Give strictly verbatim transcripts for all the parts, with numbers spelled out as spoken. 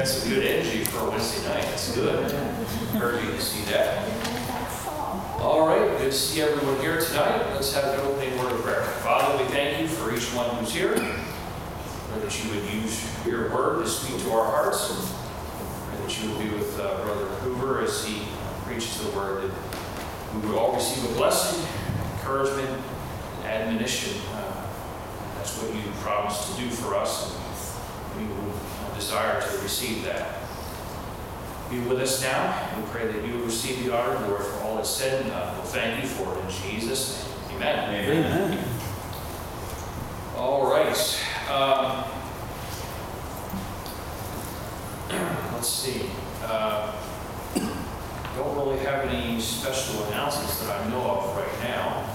got some good energy for a Wednesday night. That's good. Encouraging to see that. All right, good to see everyone here tonight. Let's have an opening word of prayer. Father, we thank you for each one who's here. Pray that you would use your word to speak to our hearts. Pray that you would be with uh, Brother Hoover as he preaches the word. That we would all receive a blessing, encouragement, admonition. Uh, that's what you promised to do for us. And we will desire to receive that. Be with us now. We pray that you will receive the honor, Lord, for all that's said. And uh, we'll thank you for it in Jesus' name. Amen. Amen. Amen. All right. Um, let's see. Uh, don't really have any special announcements that I know of right now.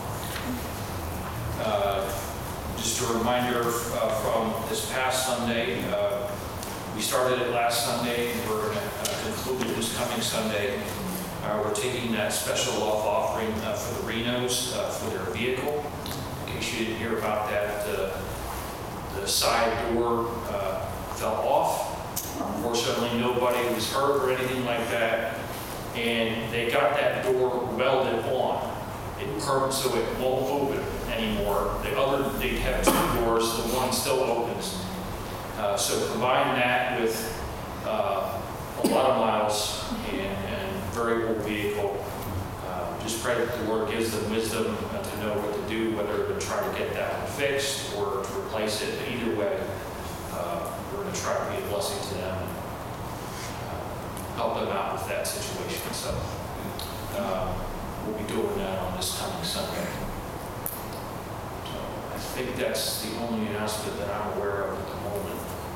Uh, just a reminder uh, from this past Sunday. Uh, we started it last Sunday, and we're going to uh, conclude it this coming Sunday. Uh, we're taking that special love offering uh, for the Renos uh, for their vehicle. In case you didn't hear about that, uh, the side door uh, fell off. Unfortunately, nobody was hurt or anything like that. And they got that door welded on. It curved so it won't open anymore. The other, they have two doors, the one still opens. Uh, so combine that with uh, a lot of miles and, and very old vehicle. Uh, just pray that the Lord gives them wisdom uh, to know what to do, whether to try to get that one fixed or to replace it. But either way, uh, we're going to try to be a blessing to them and uh, help them out with that situation. So uh, we'll be doing that on this coming Sunday. So I think that's the only announcement that I'm aware of at the moment.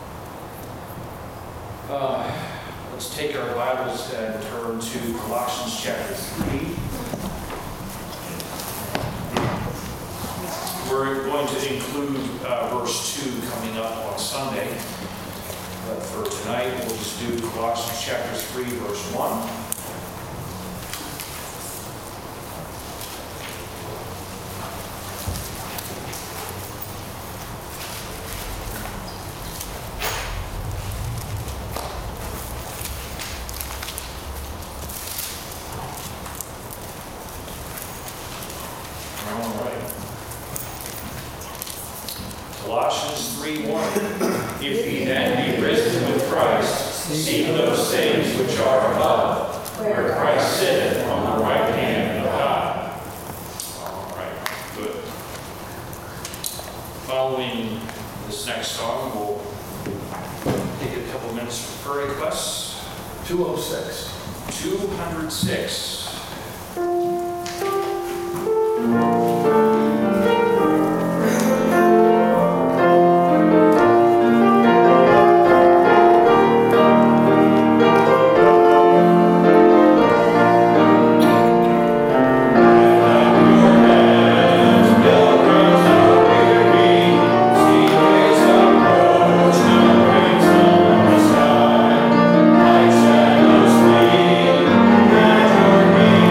Uh, let's take our Bibles and turn to Colossians chapter three. We're going to include uh, verse two coming up on Sunday. But for tonight, we'll just do Colossians chapter three, verse one. Colossians three one. If ye then be risen with Christ, seek those things which are above, where Christ sitteth on the right hand of God. All right, good. Following this next song, we'll take a couple minutes for prayer requests. two oh six. two oh six. Shadows flee, and your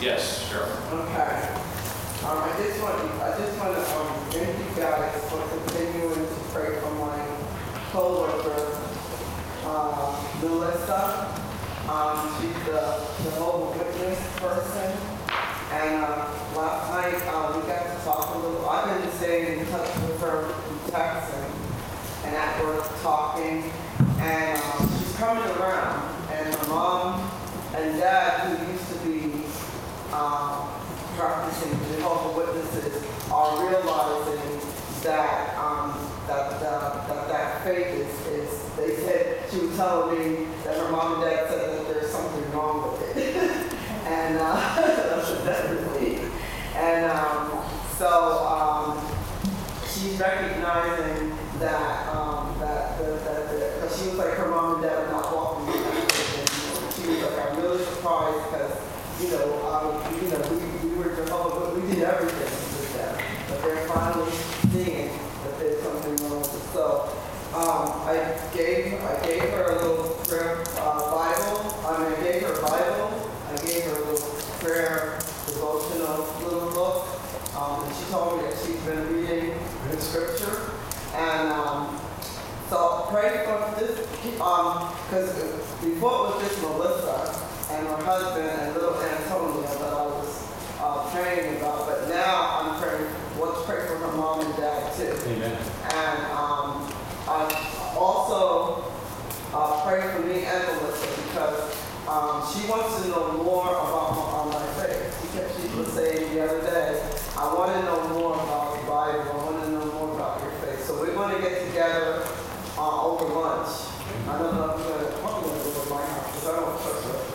Yes, sure. Okay. Um, I just want, I just want to, um, thank you guys for continuing to pray for my coworker, uh, Melissa. Um, she's the Jehovah's Witness person. And, uh, last night, uh, we got to talk a little, I've been staying in touch with her in text and, and at work talking. And, um, she's coming around. And her mom and dad, who used to be, um, practicing Jehovah's Witnesses, are realizing that um, that, that that that faith is, is. They said she was telling me that her mom and dad said that there's something wrong with it, and uh, that's definitely. And um, so um, she's recognizing that um, that that that because she was like her mom and dad are not walking with that. She was like, I'm really surprised because. You know, um, you know, we, we were Jehovah, we did everything with them, but they're finally seeing that there's something wrong with it. So, um, I gave, I gave her a little prayer uh, Bible. I mean, I gave her a Bible. I gave her a little prayer devotional little book. Um, and she told me that she's been reading the scripture. And um, so pray for this, um, because before it was just Melissa and her husband and little Antonio that I was uh, praying about, but now I'm praying, let's pray for her mom and dad too. Amen. And um, I also uh, pray for me and Melissa because um, she wants to know more about my, uh, my faith. She kept, she was saying the other day, I want to know more about the Bible, I want to know more about your faith. So we're going to get together uh, over lunch. I don't know if we're going to, probably going to go to my house because I don't trust her.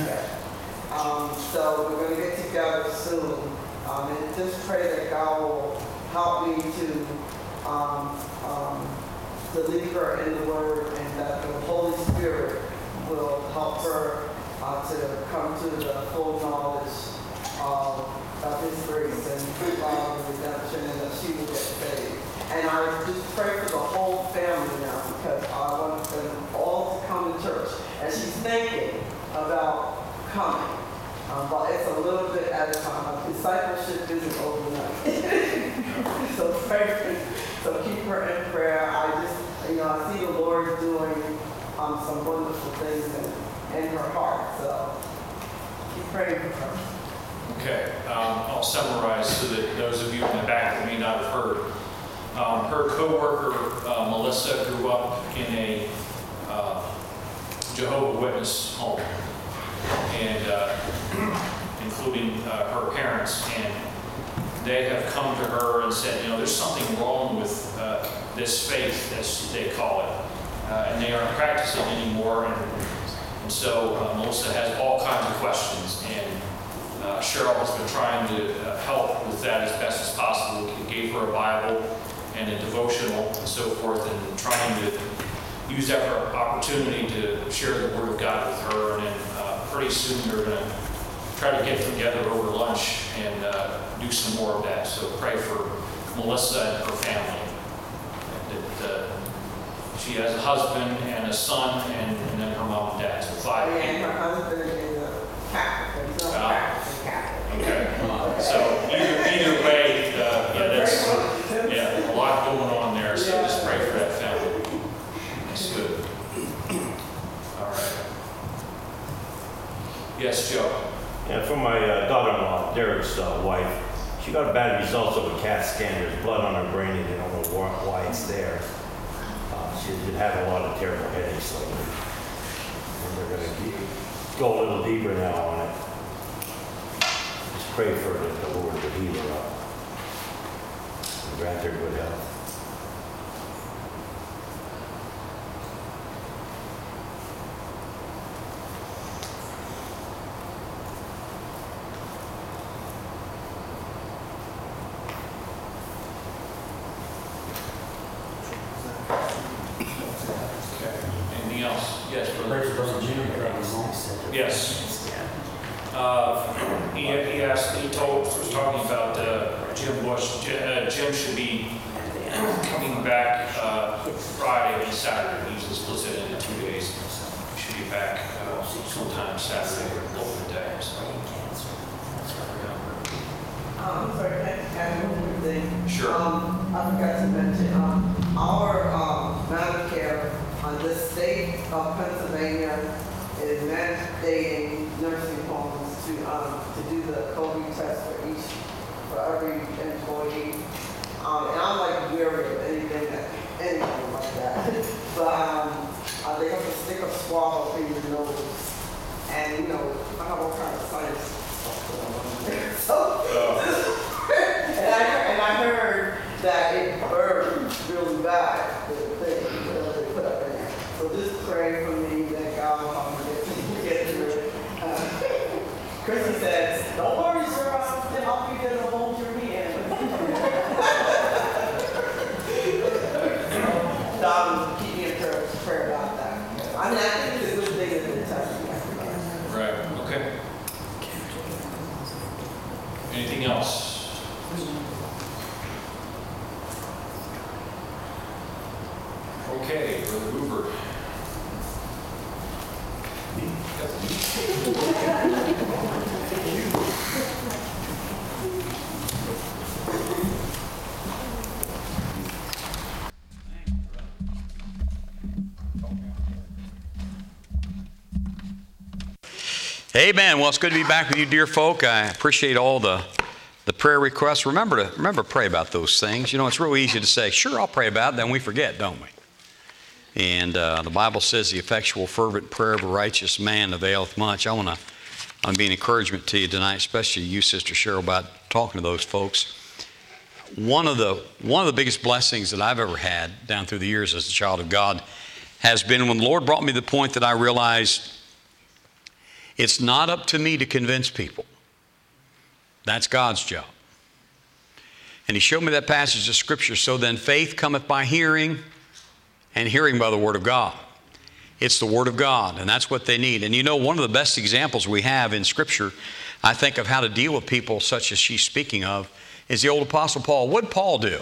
Um, so we're going to get together soon, um, and just pray that God will help me to um, um, to lead her in the Word, and that the Holy Spirit will help her uh, to come to the full knowledge of, of His grace and uh, redemption, and that she will get saved. And I just pray for the whole family now because I want them all to come to church, and she's thinking about coming, um, but it's a little bit at a time. Discipleship isn't overnight. so pray, so keep her in prayer. I just, you know, I see the Lord doing um, some wonderful things in, in her heart. So keep praying for her. Okay, um, I'll summarize so that those of you in the back that may not have heard. Um, her coworker uh, Melissa grew up in a uh, Jehovah's Witness home, and uh, including uh, her parents, and they have come to her and said, you know, there's something wrong with uh, this faith, as they call it, uh, and they aren't practicing anymore, and, and so uh, Melissa has all kinds of questions, and uh, Cheryl has been trying to uh, help with that as best as possible. We gave her a Bible and a devotional and so forth, and trying to use that opportunity to share the Word of God with her, and then uh, pretty soon they're going to try to get together over lunch and uh, do some more of that. So pray for Melissa and her family. That uh, she has a husband and a son, and, and then her mom and dad. So five And people. her husband is a Catholic. He's not Ah. practicing Catholic. Okay. So either, either way, uh, yeah, that's yeah, a lot going on there. So just pray for that family. That's good. All right. Yes, Joe. Yeah, for my uh, daughter-in-law, Derek's uh, wife, she got bad results of a CAT scan. There's blood on her brain, and they don't know why why it's there. Uh, she's been having a lot of terrible headaches lately. And they're going to go a little deeper now on it. Just pray for her that the Lord will heal her up and grant her good health. Okay. Anything else? Yes, brother. Pray for Brother Jim. Amen. Yes. Uh, he, he asked, he told, was talking about uh, Jim Bush. Jim, uh, Jim should be coming back uh, Friday and Saturday. He usually splits it into two days. He should be back uh, sometime Saturday or over the day. So sorry, can I add one more thing? Sure. Um, I forgot to mention, um, our, um, Medicare on the state of Pennsylvania is mandating nursing homes to, um, to do the COVID test for each, for every employee. Um, and I'm like weary of anything that, anything like that. But, um, uh, they have to stick a swab up in your nose. And, you know, I have all kinds of science stuff going on there. So, and I, and I heard that it burns really bad, the thing that they put up in there. So just pray for me that God will get, get through it. Uh, Chrissy says, don't worry, sir, I'll help you get a hold your hand. So um, keep me in prayer, prayer about that. I mean, I think it's a good thing that they're testing everybody. Right, okay. Anything else? Okay, Brother Hoover. Amen. Well, it's good to be back with you, dear folk. I appreciate all the, the prayer requests. Remember to remember to pray about those things. You know, it's real easy to say, sure, I'll pray about it, then we forget, don't we? And uh, the Bible says the effectual, fervent prayer of a righteous man availeth much. I want to I want to be an encouragement to you tonight, especially you, Sister Cheryl, about talking to those folks. One of the one of the biggest blessings that I've ever had down through the years as a child of God has been when the Lord brought me to the point that I realized it's not up to me to convince people. That's God's job. And He showed me that passage of Scripture. So then faith cometh by hearing, and hearing by the Word of God. It's the Word of God, and that's what they need. And you know, one of the best examples we have in Scripture, I think, of how to deal with people such as she's speaking of, is the old Apostle Paul. What did Paul do?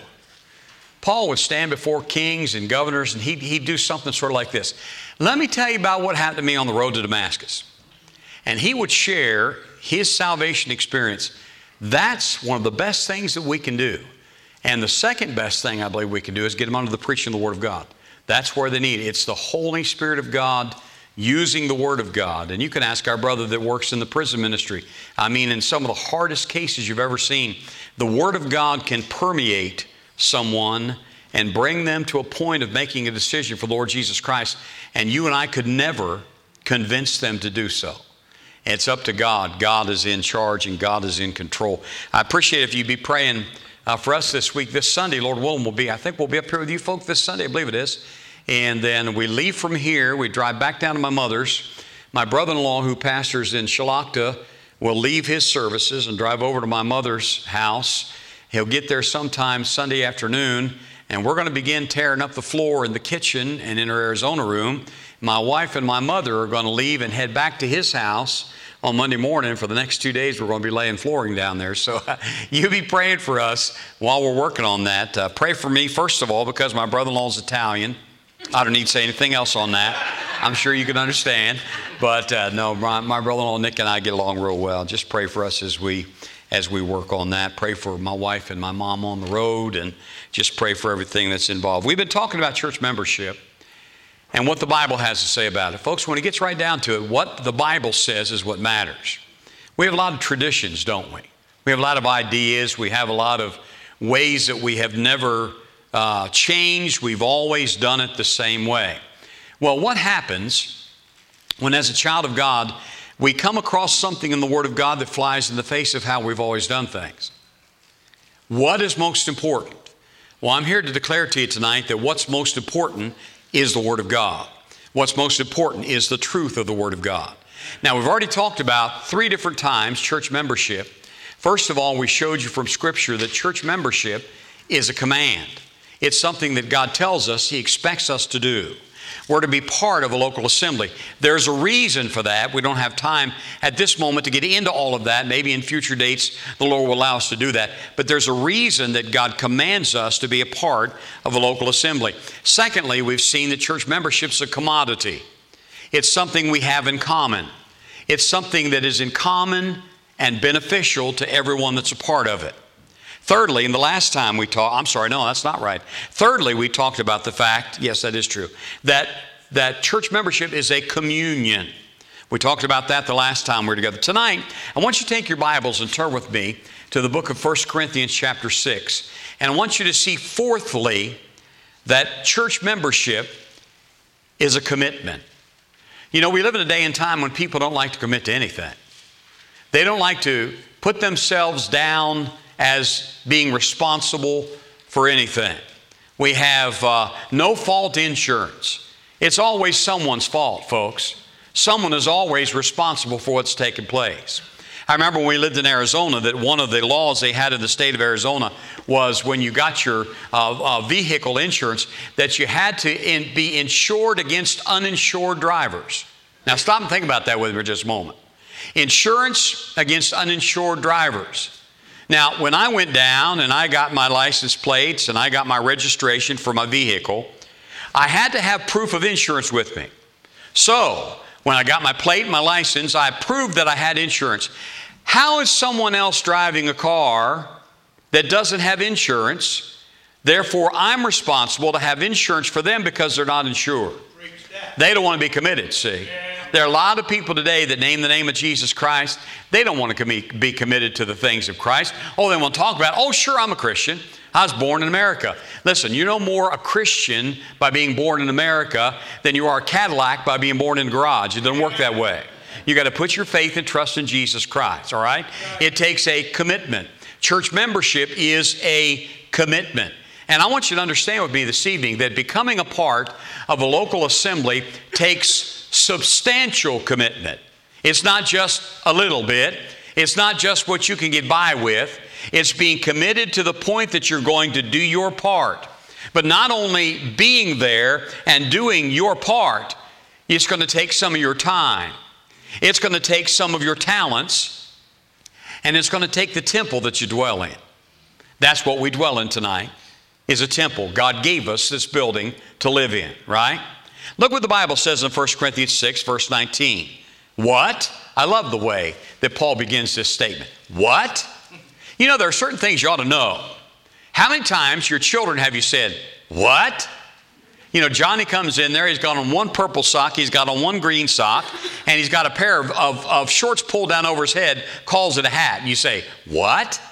Paul would stand before kings and governors, and he'd, he'd do something sort of like this. Let me tell you about what happened to me on the road to Damascus. And he would share his salvation experience. That's one of the best things that we can do. And the second best thing I believe we can do is get them under the preaching of the Word of God. That's where they need it. It's the Holy Spirit of God using the Word of God. And you can ask our brother that works in the prison ministry. I mean, in some of the hardest cases you've ever seen, the Word of God can permeate someone and bring them to a point of making a decision for the Lord Jesus Christ. And you and I could never convince them to do so. It's up to God. God is in charge and God is in control. I appreciate if you'd be praying uh, for us this week. This Sunday, Lord willing, will be, I think we'll be up here with you folks this Sunday. I believe it is. And then we leave from here. We drive back down to my mother's. My brother-in-law, who pastors in Shalakta, will leave his services and drive over to my mother's house. He'll get there sometime Sunday afternoon, and we're going to begin tearing up the floor in the kitchen and in our Arizona room. My wife and my mother are going to leave and head back to his house on Monday morning. For the next two days, we're going to be laying flooring down there. So you be praying for us while we're working on that. Uh, pray for me, first of all, because my brother-in-law is Italian. I don't need to say anything else on that. I'm sure you can understand. But uh, no, my, my brother-in-law Nick and I get along real well. Just pray for us as we as we work on that. Pray for my wife and my mom on the road, and just pray for everything that's involved. We've been talking about church membership and what the Bible has to say about it. Folks, when it gets right down to it, what the Bible says is what matters. We have a lot of traditions, don't we? We have a lot of ideas. We have a lot of ways that we have never uh, changed. We've always done it the same way. Well, what happens when, as a child of God, we come across something in the Word of God that flies in the face of how we've always done things? What is most important? Well, I'm here to declare to you tonight that what's most important is the Word of God. What's most important is the truth of the Word of God. Now, we've already talked about three different times church membership. First of all, we showed you from Scripture that church membership is a command. It's something that God tells us He expects us to do. We're to be part of a local assembly. There's a reason for that. We don't have time at this moment to get into all of that. Maybe in future dates the Lord will allow us to do that. But there's a reason that God commands us to be a part of a local assembly. Secondly, we've seen that church membership's a commodity. It's something we have in common. It's something that is in common and beneficial to everyone that's a part of it. Thirdly, and the last time we talked, I'm sorry, no, that's not right. Thirdly, we talked about the fact, yes, that is true, that, that church membership is a communion. We talked about that the last time we were together. Tonight, I want you to take your Bibles and turn with me to the book of First Corinthians chapter six. And I want you to see, fourthly, that church membership is a commitment. You know, we live in a day and time when people don't like to commit to anything. They don't like to put themselves down as being responsible for anything. We have uh, no fault insurance. It's always someone's fault, folks. Someone is always responsible for what's taken place. I remember when we lived in Arizona that one of the laws they had in the state of Arizona was when you got your uh, uh, vehicle insurance that you had to in, be insured against uninsured drivers. Now stop and think about that with me for just a moment. Insurance against uninsured drivers. Now, when I went down and I got my license plates and I got my registration for my vehicle, I had to have proof of insurance with me. So, when I got my plate and my license, I proved that I had insurance. How is someone else driving a car that doesn't have insurance? Therefore, I'm responsible to have insurance for them because they're not insured. They don't want to be committed, see. There are a lot of people today that name the name of Jesus Christ. They don't want to be committed to the things of Christ. Oh, they want to talk about, oh, sure, I'm a Christian. I was born in America. Listen, you're no more a Christian by being born in America than you are a Cadillac by being born in a garage. It doesn't work that way. You got to put your faith and trust in Jesus Christ, all right? It takes a commitment. Church membership is a commitment. And I want you to understand with me this evening that becoming a part of a local assembly takes substantial commitment. It's not just a little bit. It's not just what you can get by with. It's being committed to the point that you're going to do your part. But not only being there and doing your part, it's going to take some of your time. It's going to take some of your talents. And it's going to take the temple that you dwell in. That's what we dwell in tonight, is a temple. God gave us this building to live in, right? Look what the Bible says in First Corinthians six, verse nineteen. What? I love the way that Paul begins this statement. What? You know, there are certain things you ought to know. How many times your children have you said, what? You know, Johnny comes in there, he's got on one purple sock, he's got on one green sock, and he's got a pair of, of, of shorts pulled down over his head, calls it a hat. And you say, what?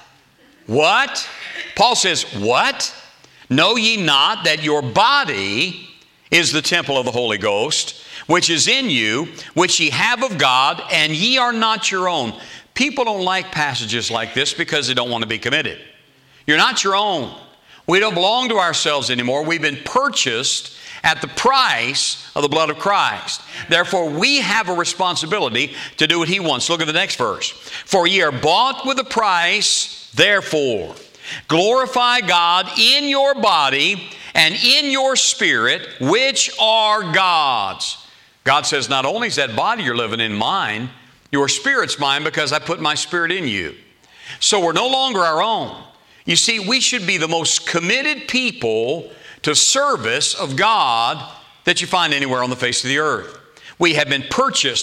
What? Paul says, what? Know ye not that your body is the temple of the Holy Ghost, which is in you, which ye have of God, and ye are not your own. People don't like passages like this because they don't want to be committed. You're not your own. We don't belong to ourselves anymore. We've been purchased at the price of the blood of Christ. Therefore, we have a responsibility to do what He wants. Look at the next verse. For ye are bought with a price, therefore glorify God in your body and in your spirit, which are God's. God says, not only is that body you're living in mine, your spirit's mine because I put my spirit in you. So we're no longer our own. You see, we should be the most committed people to service of God that you find anywhere on the face of the earth. We have been purchased.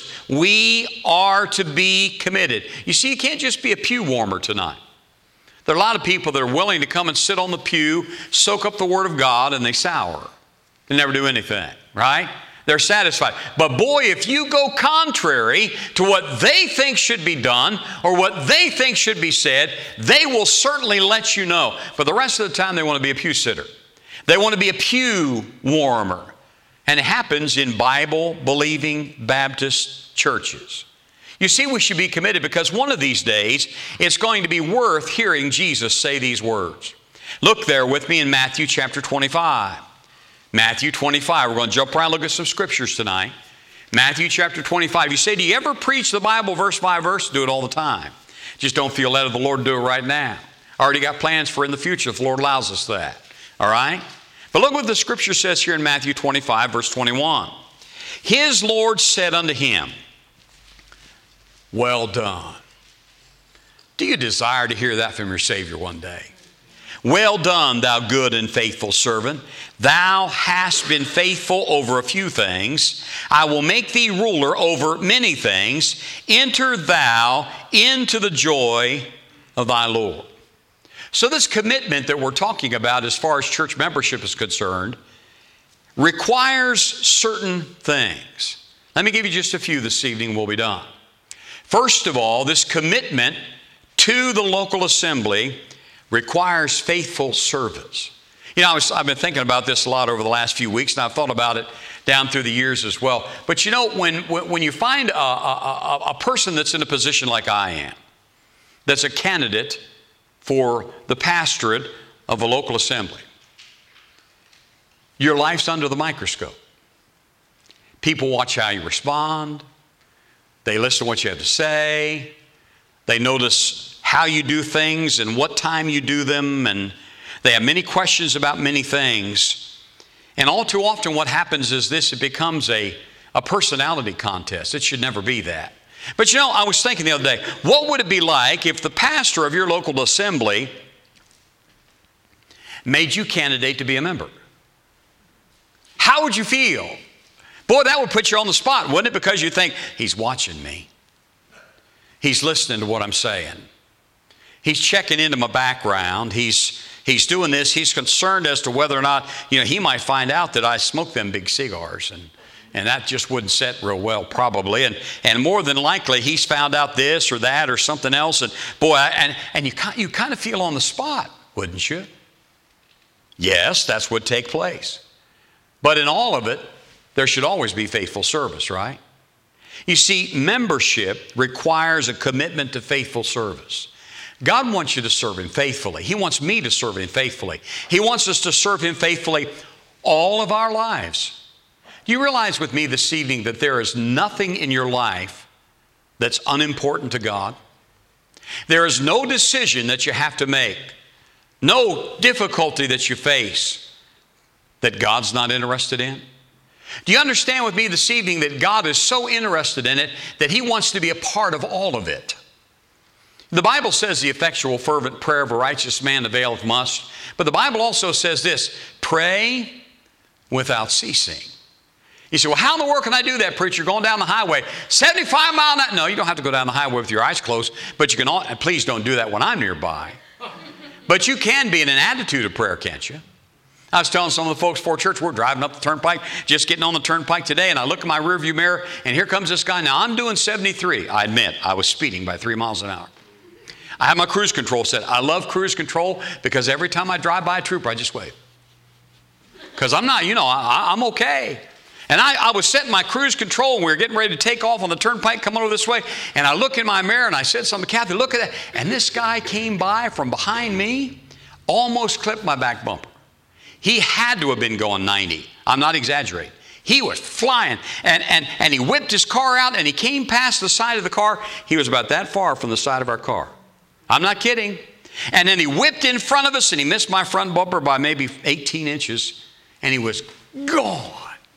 We are to be committed. You see, you can't just be a pew warmer tonight. There are a lot of people that are willing to come and sit on the pew, soak up the Word of God, and they sour. They never do anything, right? They're satisfied. But boy, if you go contrary to what they think should be done or what they think should be said, they will certainly let you know. But the rest of the time, they want to be a pew sitter. They want to be a pew warmer. And it happens in Bible-believing Baptist churches. You see, we should be committed because one of these days, it's going to be worth hearing Jesus say these words. Look there with me in Matthew chapter twenty-five. Matthew twenty-five. We're going to jump around and look at some scriptures tonight. Matthew chapter twenty-five. You say, do you ever preach the Bible verse by verse? Do it all the time. Just don't feel led of the Lord to do it right now. I already got plans for in the future if the Lord allows us that. All right? But look what the scripture says here in Matthew twenty-five, verse twenty-one. His Lord said unto him, well done. Do you desire to hear that from your Savior one day? Well done, thou good and faithful servant. Thou hast been faithful over a few things. I will make thee ruler over many things. Enter thou into the joy of thy Lord. So this commitment that we're talking about as far as church membership is concerned requires certain things. Let me give you just a few this evening, we'll be done. First of all, this commitment to the local assembly requires faithful service. You know, I was, I've been thinking about this a lot over the last few weeks, and I've thought about it down through the years as well. But you know, when, when you find a, a, a person that's in a position like I am, that's a candidate for the pastorate of a local assembly, your life's under the microscope. People watch how you respond. They listen to what you have to say. They notice how you do things and what time you do them. And they have many questions about many things. And all too often what happens is this, it becomes a, a personality contest. It should never be that. But you know, I was thinking the other day, what would it be like if the pastor of your local assembly made you candidate to be a member? How would you feel? Boy, that would put you on the spot, wouldn't it? Because you think, he's watching me. He's listening to what I'm saying. He's checking into my background. He's, he's doing this. He's concerned as to whether or not, you know, he might find out that I smoke them big cigars. And, and that just wouldn't set real well, probably. And, and more than likely, he's found out this or that or something else. And boy, and, and you, you kind of feel on the spot, wouldn't you? Yes, that's what take place. But in all of it, there should always be faithful service, right? You see, membership requires a commitment to faithful service. God wants you to serve Him faithfully. He wants me to serve Him faithfully. He wants us to serve Him faithfully all of our lives. Do you realize with me this evening that there is nothing in your life that's unimportant to God? There is no decision that you have to make, no difficulty that you face that God's not interested in. Do you understand with me this evening that God is so interested in it that He wants to be a part of all of it? The Bible says the effectual fervent prayer of a righteous man availeth much. But the Bible also says this, pray without ceasing. You say, well, how in the world can I do that, preacher? Going down the highway, seventy-five mile an hour. No, you don't have to go down the highway with your eyes closed, but you can, all, and please don't do that when I'm nearby. But you can be in an attitude of prayer, can't you? I was telling some of the folks for church, we're driving up the turnpike, just getting on the turnpike today, and I look in my rearview mirror, and here comes this guy. Now, I'm doing seventy-three. I admit, I was speeding by three miles an hour. I have my cruise control set. I love cruise control because every time I drive by a trooper, I just wave. Because I'm not, you know, I, I'm okay. And I, I was setting my cruise control, and we were getting ready to take off on the turnpike coming over this way, and I look in my mirror, and I said something to Kathy, look at that. And this guy came by from behind me, almost clipped my back bumper. He had to have been going ninety. I'm not exaggerating. He was flying, and, and, and he whipped his car out, and he came past the side of the car. He was about that far from the side of our car. I'm not kidding. And then he whipped in front of us, and he missed my front bumper by maybe eighteen inches, and he was gone.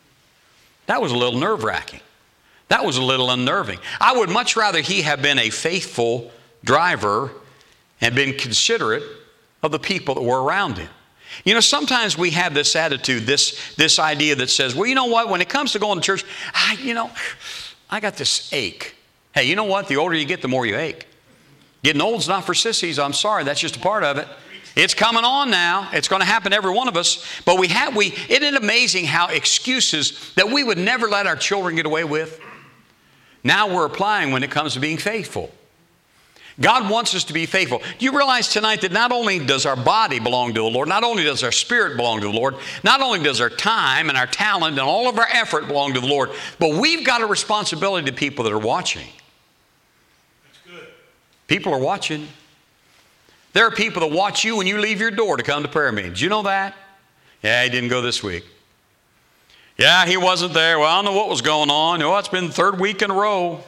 That was a little nerve-wracking. That was a little unnerving. I would much rather he have been a faithful driver and been considerate of the people that were around him. You know, sometimes we have this attitude, this, this idea that says, well, you know what, when it comes to going to church, I, you know, I got this ache. Hey, you know what? The older you get, the more you ache. Getting old's not for sissies. I'm sorry. That's just a part of it. It's coming on now. It's going to happen to every one of us. But we have, we, isn't it amazing how excuses that we would never let our children get away with, now we're applying when it comes to being faithful. God wants us to be faithful. Do you realize tonight that not only does our body belong to the Lord, not only does our spirit belong to the Lord, not only does our time and our talent and all of our effort belong to the Lord, but we've got a responsibility to people that are watching. That's good. People are watching. There are people that watch you when you leave your door to come to prayer meetings. You know that? Yeah, he didn't go this week. Yeah, he wasn't there. Well, I don't know what was going on. Oh, it's been the third week in a row.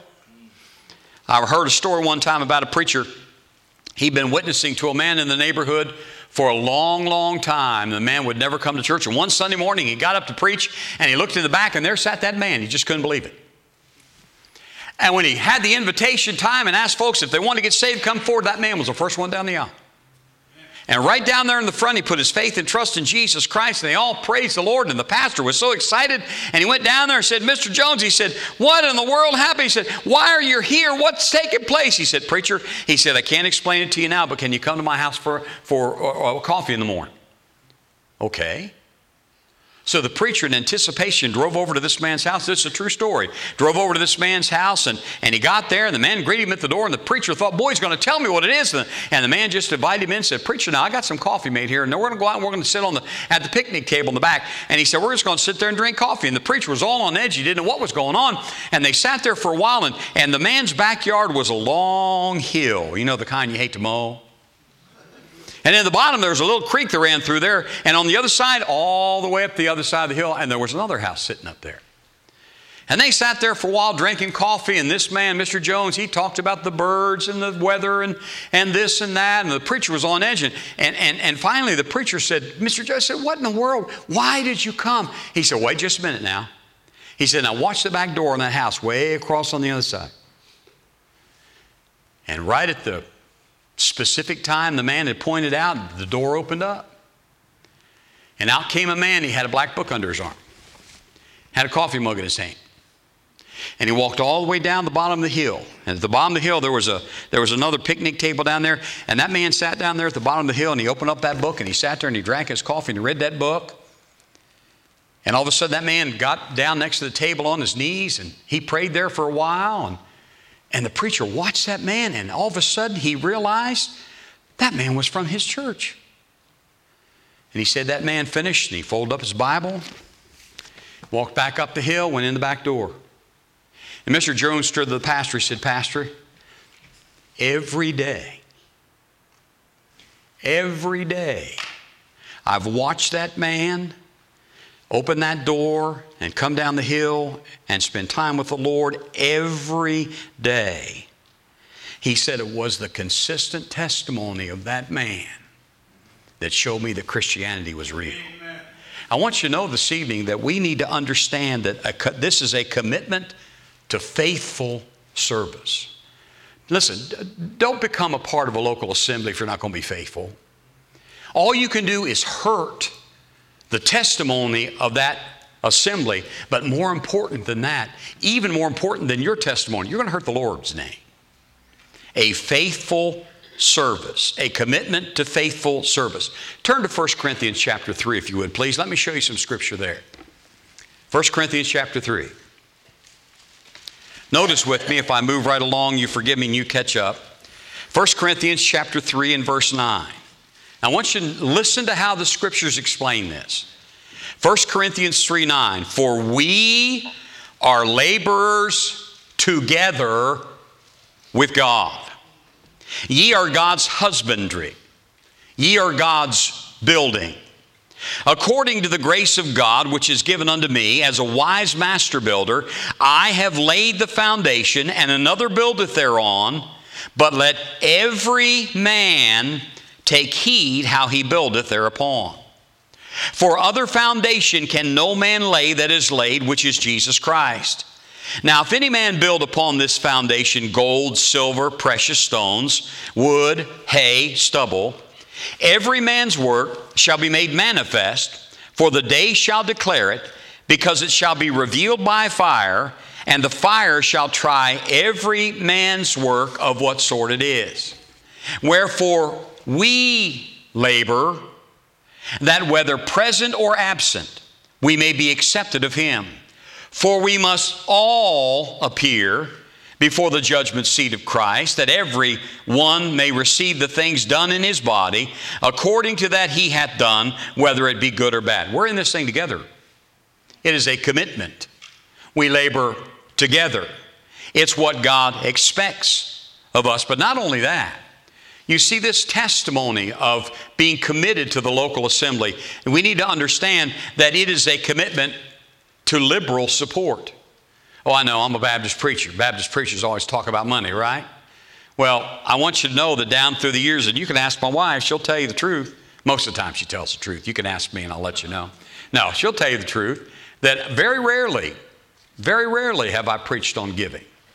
I heard a story one time about a preacher. He'd been witnessing to a man in the neighborhood for a long, long time. The man would never come to church. And one Sunday morning, he got up to preach, and he looked in the back, and there sat that man. He just couldn't believe it. And when he had the invitation time and asked folks if they wanted to get saved, come forward, that man was the first one down the aisle. And right down there in the front, he put his faith and trust in Jesus Christ, and they all praised the Lord. And the pastor was so excited, and he went down there and said, Mister Jones, he said, what in the world happened? He said, why are you here? What's taking place? He said, preacher, he said, I can't explain it to you now, but can you come to my house for, for uh, coffee in the morning? Okay. So the preacher, in anticipation, drove over to this man's house. This is a true story. Drove over to this man's house, and, and he got there, and the man greeted him at the door, and the preacher thought, boy, he's going to tell me what it is. And the, and the man just invited him in and said, preacher, now I got some coffee made here, and we're going to go out and we're going to sit on the, at the picnic table in the back. And he said, we're just going to sit there and drink coffee. And the preacher was all on edge. He didn't know what was going on. And they sat there for a while, and, and the man's backyard was a long hill. You know, the kind you hate to mow? And in the bottom, there was a little creek that ran through there. And on the other side, all the way up the other side of the hill, and there was another house sitting up there. And they sat there for a while drinking coffee. And this man, Mister Jones, he talked about the birds and the weather and, and this and that. And the preacher was on edge. And, and, and, and finally, the preacher said, Mister Jones, I said, what in the world? Why did you come? He said, wait just a minute now. He said, now watch the back door on that house way across on the other side. And right at the specific time the man had pointed out, the door opened up. And out came a man. He had a black book under his arm. Had a coffee mug in his hand. And he walked all the way down the bottom of the hill. And at the bottom of the hill, there was a there was another picnic table down there. And that man sat down there at the bottom of the hill, and he opened up that book, and he sat there and he drank his coffee and he read that book. And all of a sudden, that man got down next to the table on his knees, and he prayed there for a while. And And the preacher watched that man, and all of a sudden he realized that man was from his church. And he said that man finished, and he folded up his Bible, walked back up the hill, went in the back door. And Mister Jones stood to the pastor. He said, Pastor, every day, every day, I've watched that man open that door and come down the hill and spend time with the Lord every day. He said it was the consistent testimony of that man that showed me that Christianity was real. Amen. I want you to know this evening that we need to understand that a, this is a commitment to faithful service. Listen, don't become a part of a local assembly if you're not going to be faithful. All you can do is hurt the testimony of that assembly. But more important than that, even more important than your testimony, you're going to hurt the Lord's name. A faithful service, a commitment to faithful service. Turn to First Corinthians chapter three, if you would, please. Let me show you some scripture there. First Corinthians chapter three. Notice with me, if I move right along, you forgive me and you catch up. First Corinthians chapter three and verse nine. I want you to listen to how the scriptures explain this. First Corinthians three nine, for we are laborers together with God. Ye are God's husbandry. Ye are God's building. According to the grace of God, which is given unto me, as a wise master builder, I have laid the foundation, and another buildeth thereon. But let every man take heed how he buildeth thereupon. For other foundation can no man lay that is laid, which is Jesus Christ. Now if any man build upon this foundation gold, silver, precious stones, wood, hay, stubble, every man's work shall be made manifest, for the day shall declare it, because it shall be revealed by fire, and the fire shall try every man's work of what sort it is. Wherefore we labor, that whether present or absent, we may be accepted of him. For we must all appear before the judgment seat of Christ, that every one may receive the things done in his body, according to that he hath done, whether it be good or bad. We're in this thing together. It is a commitment. We labor together. It's what God expects of us. But not only that, you see this testimony of being committed to the local assembly. And we need to understand that it is a commitment to liberal support. Oh, I know, I'm a Baptist preacher. Baptist preachers always talk about money, right? Well, I want you to know that down through the years, and you can ask my wife, she'll tell you the truth. Most of the time she tells the truth. You can ask me and I'll let you know. No, she'll tell you the truth, that very rarely, very rarely have I preached on giving.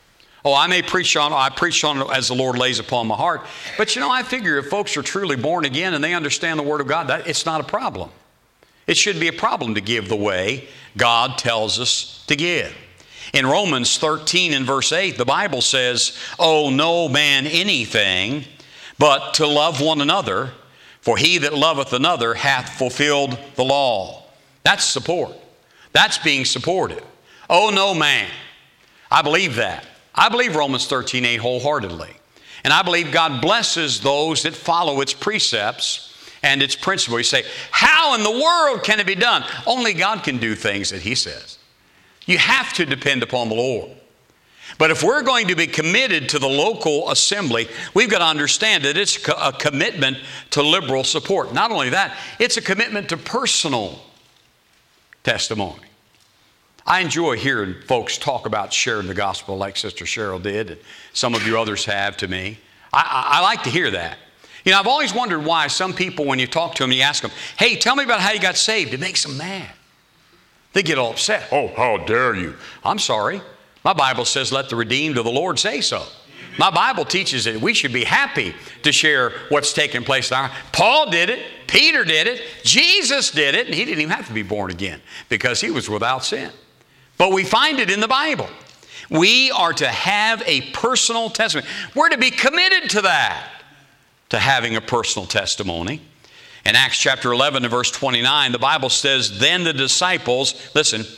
Oh, I may preach on, I preach on it as the Lord lays upon my heart. But you know, I figure if folks are truly born again and they understand the Word of God, that it's not a problem. It should be a problem to give the way God tells us to give. In Romans thirteen and verse eight, the Bible says, "Owe no man anything but to love one another, for he that loveth another hath fulfilled the law." That's support. That's being supportive. Owe no man. I believe that. I believe Romans thirteen eight wholeheartedly. And I believe God blesses those that follow its precepts and its principles. You say, how in the world can it be done? Only God can do things that He says. You have to depend upon the Lord. But if we're going to be committed to the local assembly, we've got to understand that it's a commitment to liberal support. Not only that, it's a commitment to personal testimony. I enjoy hearing folks talk about sharing the gospel like Sister Cheryl did, and some of you others have to me. I, I, I like to hear that. You know, I've always wondered why some people, when you talk to them, you ask them, hey, tell me about how you got saved. It makes them mad. They get all upset. Oh, how dare you? I'm sorry. My Bible says, let the redeemed of the Lord say so. My Bible teaches that we should be happy to share what's taking place in our life. Paul did it. Peter did it. Jesus did it. And he didn't even have to be born again because he was without sin. But we find it in the Bible. We are to have a personal testimony. We're to be committed to that, to having a personal testimony. In Acts chapter eleven and verse twenty-nine, the Bible says, then the disciples, listen,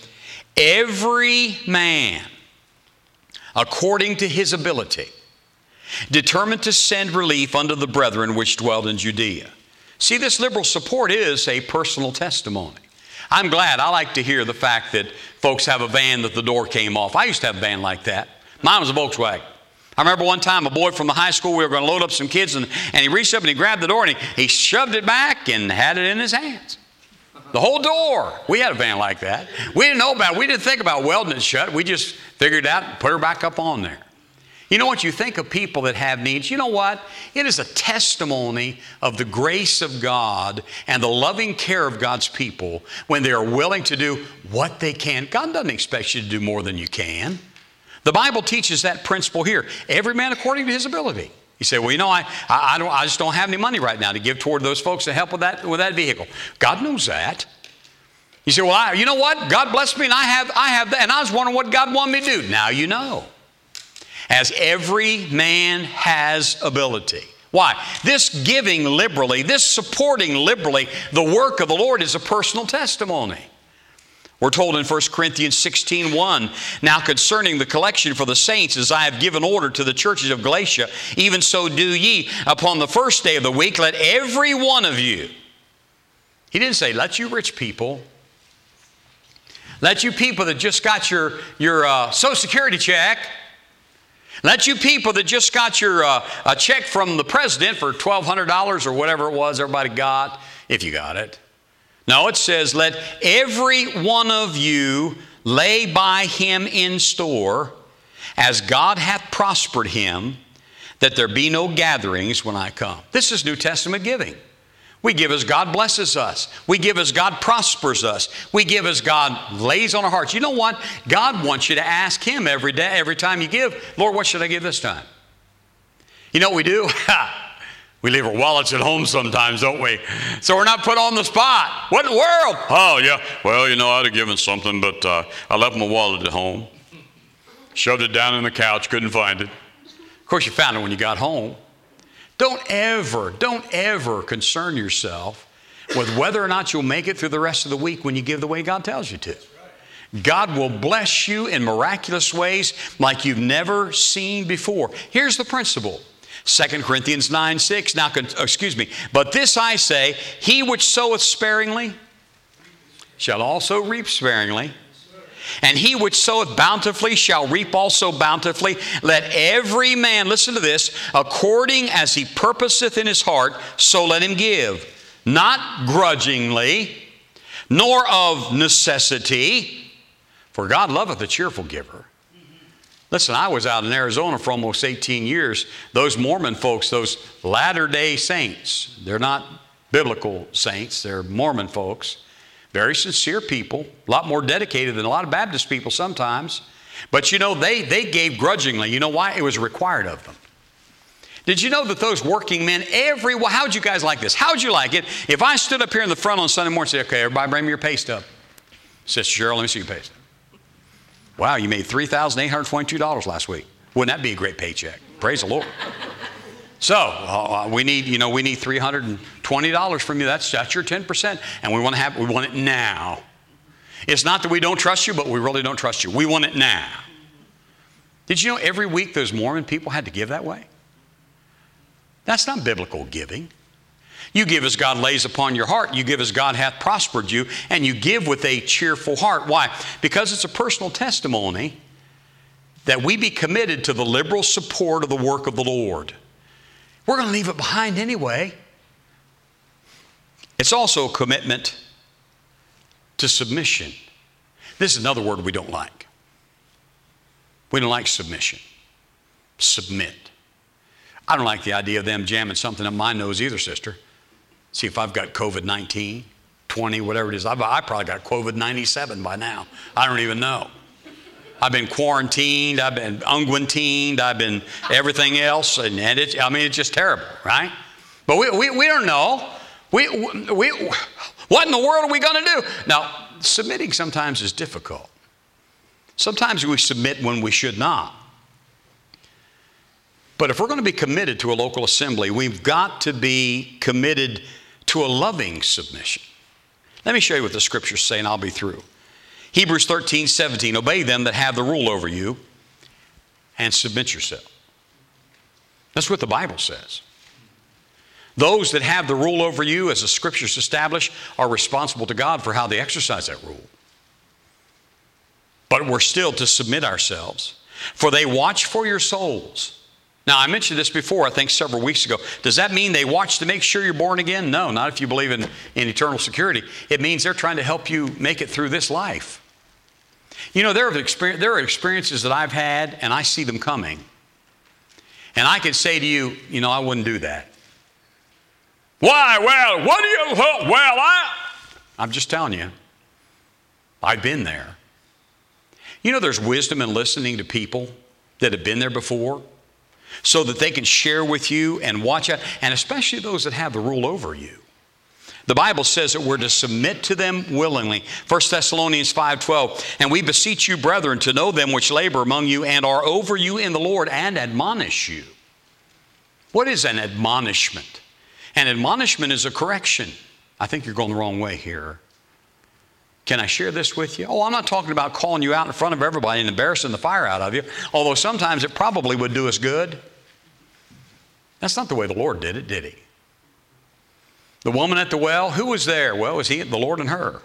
every man according to his ability, determined to send relief unto the brethren which dwelled in Judea. See, this liberal support is a personal testimony. I'm glad. I like to hear the fact that folks have a van that the door came off. I used to have a van like that. Mine was a Volkswagen. I remember one time a boy from the high school, we were going to load up some kids, and, and he reached up and he grabbed the door and he, he shoved it back and had it in his hands. The whole door. We had a van like that. We didn't know about it. We didn't think about welding it shut. We just figured it out and put her back up on there. You know what? You think of people that have needs. You know what? It is a testimony of the grace of God and the loving care of God's people when they are willing to do what they can. God doesn't expect you to do more than you can. The Bible teaches that principle here. Every man according to his ability. You say, well, you know, I, I, I, don't, I just don't have any money right now to give toward those folks to help with that, with that vehicle. God knows that. You say, well, I, you know what? God blessed me and I have, I have that. And I was wondering what God wanted me to do. Now you know. As every man has ability. Why? This giving liberally, this supporting liberally the work of the Lord is a personal testimony. We're told in First Corinthians sixteen one, now concerning the collection for the saints, as I have given order to the churches of Galatia, even so do ye. Upon the first day of the week, let every one of you. He didn't say, let you rich people. Let you people that just got your, your uh, Social Security check. Let you people that just got your uh, a check from the president for twelve hundred dollars or whatever it was everybody got, if you got it. No, it says, let every one of you lay by him in store, as God hath prospered him, that there be no gatherings when I come. This is New Testament giving. We give as God blesses us. We give as God prospers us. We give as God lays on our hearts. You know what? God wants you to ask Him every day, every time you give, Lord, what should I give this time? You know what we do? We leave our wallets at home sometimes, don't we? So we're not put on the spot. What in the world? Oh, yeah. Well, you know, I'd have given something, but uh, I left my wallet at home. Shoved it down in the couch, couldn't find it. Of course, you found it when you got home. Don't ever, don't ever concern yourself with whether or not you'll make it through the rest of the week when you give the way God tells you to. God will bless you in miraculous ways like you've never seen before. Here's the principle. Second Corinthians nine six, now, excuse me, but this I say, he which soweth sparingly shall also reap sparingly. And he which soweth bountifully shall reap also bountifully. Let every man, listen to this, according as he purposeth in his heart, so let him give. Not grudgingly, nor of necessity, for God loveth a cheerful giver. Listen, I was out in Arizona for almost eighteen years. Those Mormon folks, those Latter-day Saints, they're not biblical saints, they're Mormon folks. Very sincere people, a lot more dedicated than a lot of Baptist people sometimes. But you know, they, they gave grudgingly. You know why? It was required of them. Did you know that those working men, every, well, how'd you guys like this? How'd you like it if I stood up here in the front on Sunday morning and said, okay, everybody bring me your pay stub. Sister Cheryl, let me see your pay stub. Wow, you made three thousand eight hundred twenty-two dollars last week. Wouldn't that be a great paycheck? Praise the Lord. So uh, we need, you know, we need three hundred twenty dollars from you. That's, that's your ten percent. And we want to have, we want it now. It's not that we don't trust you, but we really don't trust you. We want it now. Did you know every week those Mormon people had to give that way? That's not biblical giving. You give as God lays upon your heart. You give as God hath prospered you. And you give with a cheerful heart. Why? Because it's a personal testimony that we be committed to the liberal support of the work of the Lord. We're going to leave it behind anyway. It's also a commitment to submission. This is another word we don't like. We don't like submission. Submit. I don't like the idea of them jamming something up my nose either, sister. See if I've got COVID nineteen, twenty, whatever it is. I've, I probably got COVID ninety-seven by now. I don't even know. I've been quarantined. I've been unguentined. I've been everything else. And, and it's, I mean, it's just terrible, right? But we, we, we don't know. We, we, what in the world are we going to do? Now, submitting sometimes is difficult. Sometimes we submit when we should not. But if we're going to be committed to a local assembly, we've got to be committed to a loving submission. Let me show you what the scriptures say, and I'll be through. Hebrews thirteen, seventeen, obey them that have the rule over you and submit yourself. That's what the Bible says. Those that have the rule over you, as the scriptures establish, are responsible to God for how they exercise that rule. But we're still to submit ourselves, for they watch for your souls. Now, I mentioned this before, I think several weeks ago. Does that mean they watch to make sure you're born again? No, not if you believe in, in eternal security. It means they're trying to help you make it through this life. You know, there are, experience, there are experiences that I've had, and I see them coming. And I can say to you, you know, I wouldn't do that. Why? Well, what do you, well, I... I'm just telling you, I've been there. You know, there's wisdom in listening to people that have been there before, so that they can share with you and watch out, and especially those that have the rule over you. The Bible says that we're to submit to them willingly. First Thessalonians five twelve, and we beseech you, brethren, to know them which labor among you and are over you in the Lord and admonish you. What is an admonishment? An admonishment is a correction. I think you're going the wrong way here. Can I share this with you? Oh, I'm not talking about calling you out in front of everybody and embarrassing the fire out of you, although sometimes it probably would do us good. That's not the way the Lord did it, did he? The woman at the well, who was there? Well, it was he, the Lord and her.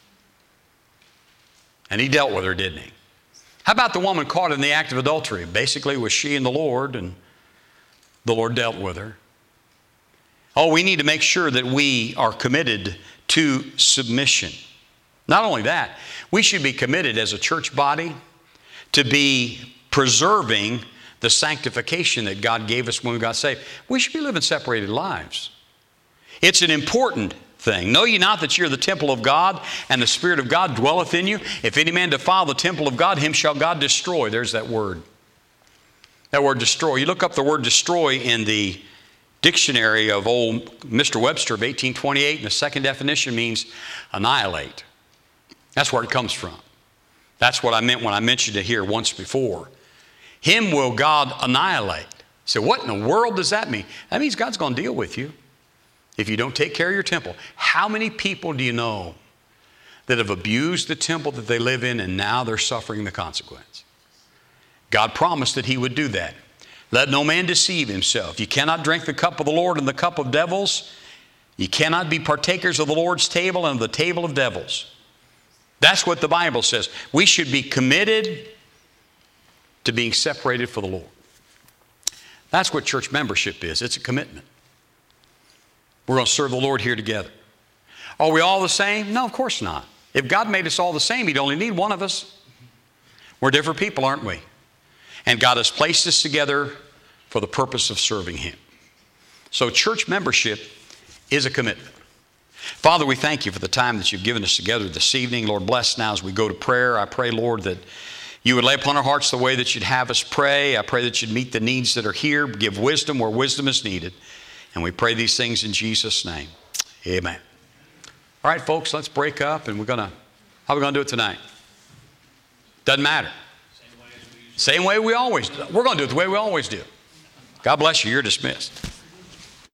And he dealt with her, didn't he? How about the woman caught in the act of adultery? Basically, it was she and the Lord, and the Lord dealt with her. Oh, we need to make sure that we are committed to submission. Not only that, we should be committed as a church body to be preserving the sanctification that God gave us when we got saved. We should be living separated lives. It's an important thing. Know ye not that you're the temple of God, and the Spirit of God dwelleth in you? If any man defile the temple of God, him shall God destroy. There's that word. That word destroy. You look up the word destroy in the dictionary of old Mister Webster of eighteen twenty-eight, and the second definition means annihilate. That's where it comes from. That's what I meant when I mentioned it here once before. Him will God annihilate. So what in the world does that mean? That means God's going to deal with you if you don't take care of your temple. How many people do you know that have abused the temple that they live in, and now they're suffering the consequence? God promised that he would do that. Let no man deceive himself. You cannot drink the cup of the Lord and the cup of devils. You cannot be partakers of the Lord's table and of the table of devils. That's what the Bible says. We should be committed to being separated for the Lord. That's what church membership is. It's a commitment. We're going to serve the Lord here together. Are we all the same? No, of course not. If God made us all the same, he'd only need one of us. We're different people, aren't we? And God has placed us together for the purpose of serving him. So church membership is a commitment. Father, we thank you for the time that you've given us together this evening. Lord, bless now as we go to prayer. I pray, Lord, that you would lay upon our hearts the way that you'd have us pray. I pray that you'd meet the needs that are here, give wisdom where wisdom is needed. And we pray these things in Jesus' name. Amen. All right, folks, let's break up, and we're going to, how are we going to do it tonight? Doesn't matter. Same way we always do. We're going to do it the way we always do. God bless you. You're dismissed.